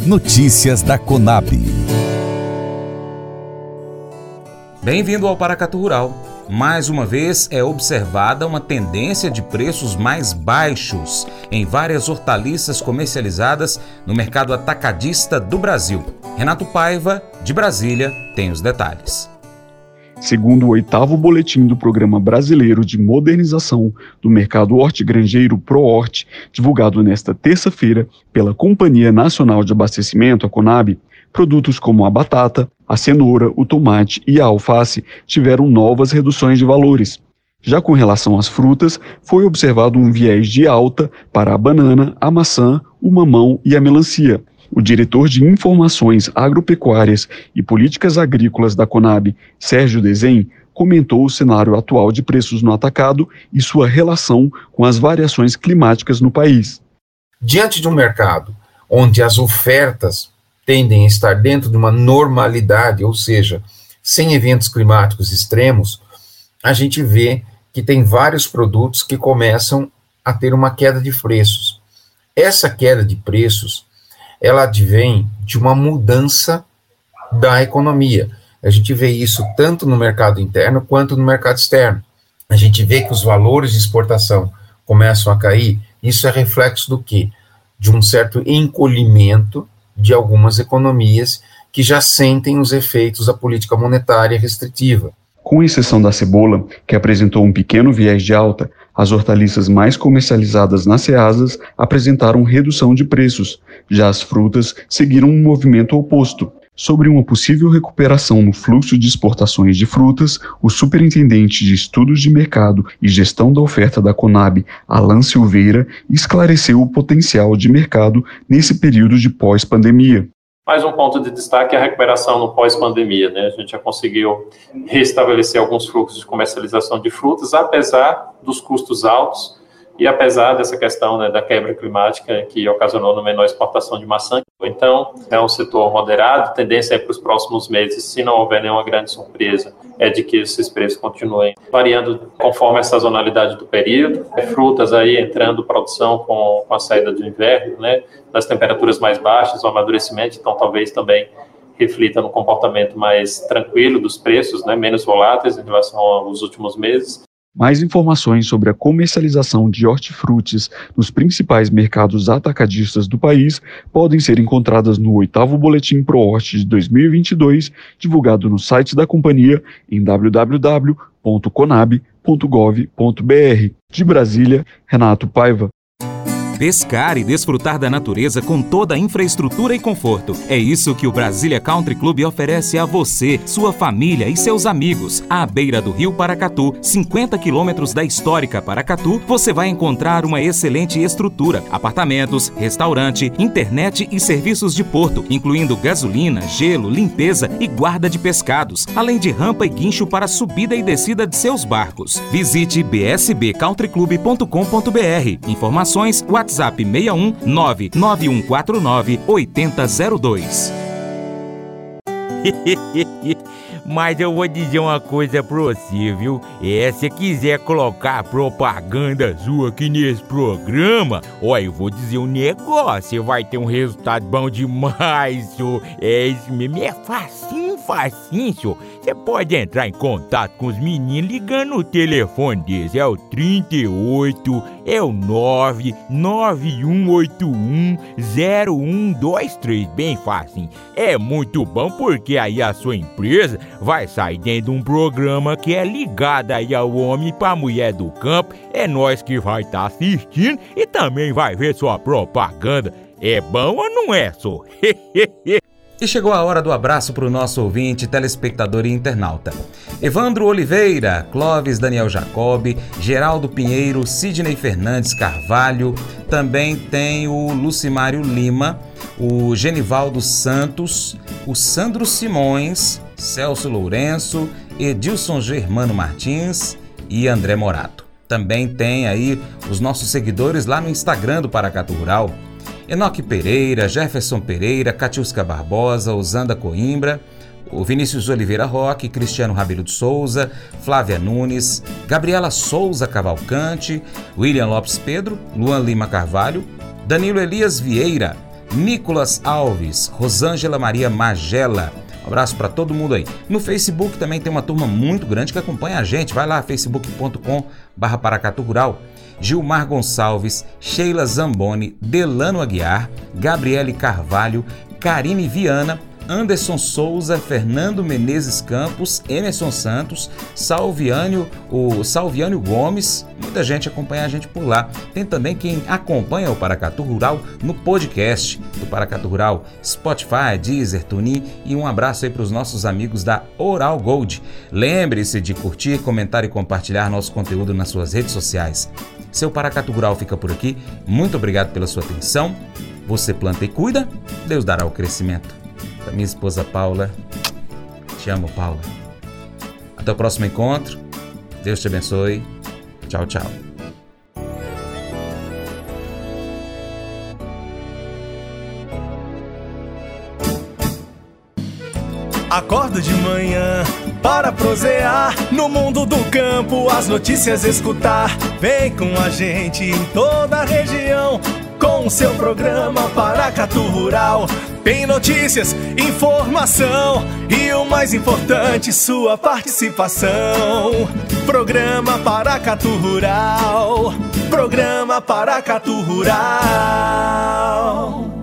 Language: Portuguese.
Notícias da Conab. Bem-vindo ao Paracatu Rural. Mais uma vez é observada uma tendência de preços mais baixos em várias hortaliças comercializadas no mercado atacadista do Brasil. Renato Paiva, de Brasília, tem os detalhes. Segundo o 8º boletim do Programa Brasileiro de Modernização do Mercado Hortigranjeiro ProHort, divulgado nesta terça-feira pela Companhia Nacional de Abastecimento, a Conab, produtos como a batata, a cenoura, o tomate e a alface tiveram novas reduções de valores. Já com relação às frutas, foi observado um viés de alta para a banana, a maçã, o mamão e a melancia. O diretor de Informações Agropecuárias e Políticas Agrícolas da Conab, Sérgio Desen, comentou o cenário atual de preços no atacado e sua relação com as variações climáticas no país. Diante de um mercado onde as ofertas tendem a estar dentro de uma normalidade, ou seja, sem eventos climáticos extremos, a gente vê que tem vários produtos que começam a ter uma queda de preços. Essa queda de preços ela advém de uma mudança da economia. A gente vê isso tanto no mercado interno quanto no mercado externo. A gente vê que os valores de exportação começam a cair. Isso é reflexo do quê? De um certo encolhimento de algumas economias que já sentem os efeitos da política monetária restritiva. Com exceção da cebola, que apresentou um pequeno viés de alta, as hortaliças mais comercializadas nas ceasas apresentaram redução de preços, já as frutas seguiram um movimento oposto. Sobre uma possível recuperação no fluxo de exportações de frutas, o superintendente de Estudos de Mercado e Gestão da Oferta da Conab, Alan Silveira, esclareceu o potencial de mercado nesse período de pós-pandemia. Mais um ponto de destaque é a recuperação no pós-pandemia, né? A gente já conseguiu restabelecer alguns fluxos de comercialização de frutas, apesar dos custos altos e apesar dessa questão, né, da quebra climática que ocasionou uma menor exportação de maçã. Então, é um setor moderado, a tendência é para os próximos meses, se não houver nenhuma grande surpresa, é de que esses preços continuem variando conforme a sazonalidade do período. Frutas aí entrando produção com a saída do inverno, né, das temperaturas mais baixas, o amadurecimento, então talvez também reflita no comportamento mais tranquilo dos preços, né, menos voláteis em relação aos últimos meses. Mais informações sobre a comercialização de hortifrutis nos principais mercados atacadistas do país podem ser encontradas no 8º Boletim ProHort de 2022, divulgado no site da companhia em www.conab.gov.br. De Brasília, Renato Paiva. Pescar e desfrutar da natureza com toda a infraestrutura e conforto. É isso que o Brasília Country Club oferece a você, sua família e seus amigos. À beira do Rio Paracatu, 50 quilômetros da histórica Paracatu, você vai encontrar uma excelente estrutura, apartamentos, restaurante, internet e serviços de porto, incluindo gasolina, gelo, limpeza e guarda de pescados, além de rampa e guincho para subida e descida de seus barcos. Visite bsbcountryclub.com.br. Informações, WhatsApp 61 99149 8002. Mas eu vou dizer uma coisa pra você, viu? Se quiser colocar propaganda sua aqui nesse programa, eu vou dizer um negócio, você vai ter um resultado bom demais, senhor. Isso mesmo, é facinho, senhor. Você pode entrar em contato com os meninos ligando o telefone deles, é o 38, é o 991810123, bem facinho. É muito bom porque aí a sua empresa vai sair dentro de um programa que é ligado aí ao homem pra mulher do campo. É nós que vai estar assistindo e também vai ver sua propaganda. É bom ou não é, só? E chegou a hora do abraço para o nosso ouvinte, telespectador e internauta. Evandro Oliveira, Clóvis Daniel Jacob, Geraldo Pinheiro, Sidney Fernandes Carvalho, também tem o Lucimário Lima, o Genivaldo Santos, o Sandro Simões, Celso Lourenço, Edilson Germano Martins e André Morato. Também tem aí os nossos seguidores lá no Instagram do Paracatu Rural. Enoque Pereira, Jefferson Pereira, Catiusca Barbosa, Osanda Coimbra, o Vinícius Oliveira Roque, Cristiano Rabelo de Souza, Flávia Nunes, Gabriela Souza Cavalcante, William Lopes Pedro, Luan Lima Carvalho, Danilo Elias Vieira, Nicolas Alves, Rosângela Maria Magela. Um abraço para todo mundo aí. No Facebook também tem uma turma muito grande que acompanha a gente. Vai lá, facebook.com/Paracatu Rural. Gilmar Gonçalves, Sheila Zamboni, Delano Aguiar, Gabriele Carvalho, Karine Viana, Anderson Souza, Fernando Menezes Campos, Emerson Santos, Salviânio Gomes. Muita gente acompanha a gente por lá. Tem também quem acompanha o Paracatu Rural no podcast do Paracatu Rural, Spotify, Deezer, TuneIn, e um abraço aí para os nossos amigos da Oral Gold. Lembre-se de curtir, comentar e compartilhar nosso conteúdo nas suas redes sociais. Seu Paracatu Rural fica por aqui. Muito obrigado pela sua atenção. Você planta e cuida, Deus dará o crescimento. Da minha esposa Paula. Te amo, Paula. Até o próximo encontro. Deus te abençoe. Tchau, tchau. Acordo de manhã para prosear no mundo do campo, as notícias escutar. Vem com a gente em toda a região com o seu programa Paracatu Rural. Tem notícias, informação e o mais importante, sua participação. Programa Paracatu Rural. Programa Paracatu Rural.